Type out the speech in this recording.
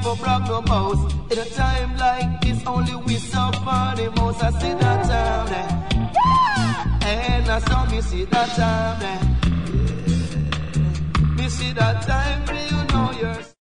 for brag no boast. In a time like this, only we suffer the most. I see that time and I saw me see that time me see that time, you know yours.